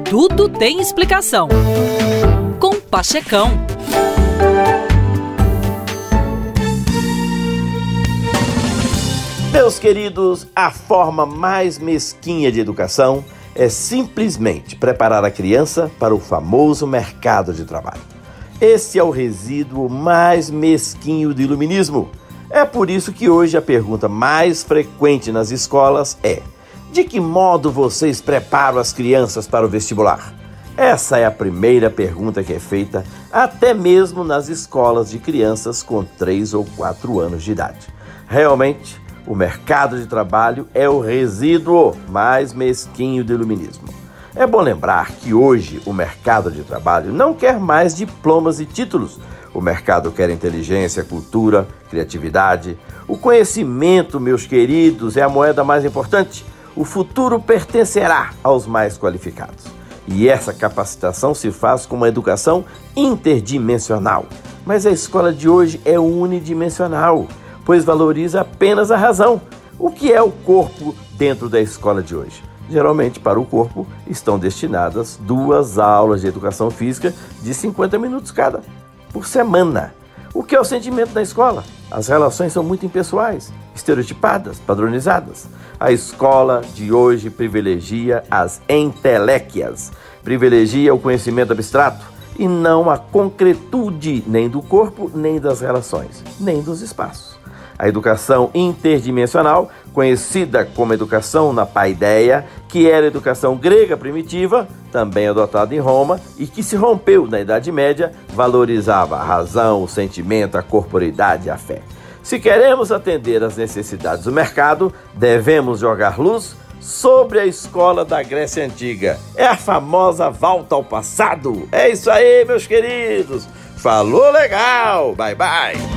Tudo tem explicação. Com Pachecão. Meus queridos, a forma mais mesquinha de educação é simplesmente preparar a criança para o famoso mercado de trabalho. Esse é o resíduo mais mesquinho do iluminismo. É por isso que hoje a pergunta mais frequente nas escolas é: de que modo vocês preparam as crianças para o vestibular? Essa é a primeira pergunta que é feita até mesmo nas escolas de crianças com 3 ou 4 anos de idade. Realmente, o mercado de trabalho é o resíduo mais mesquinho do iluminismo. É bom lembrar que hoje o mercado de trabalho não quer mais diplomas e títulos. O mercado quer inteligência, cultura, criatividade. O conhecimento, meus queridos, é a moeda mais importante. O futuro pertencerá aos mais qualificados. E essa capacitação se faz com uma educação interdimensional. Mas a escola de hoje é unidimensional, pois valoriza apenas a razão. O que é o corpo dentro da escola de hoje? Geralmente, para o corpo, estão destinadas 2 aulas de educação física de 50 minutos cada, por semana. O que é o sentimento na escola? As relações são muito impessoais, estereotipadas, padronizadas. A escola de hoje privilegia as enteléquias, privilegia o conhecimento abstrato e não a concretude nem do corpo, nem das relações, nem dos espaços. A educação interdimensional, conhecida como educação na paideia, que era a educação grega primitiva, também adotada em Roma e que se rompeu na Idade Média, valorizava a razão, o sentimento, a corporeidade e a fé. Se queremos atender às necessidades do mercado, devemos jogar luz sobre a escola da Grécia Antiga. É a famosa volta ao passado. É isso aí, meus queridos. Falou legal. Bye, bye.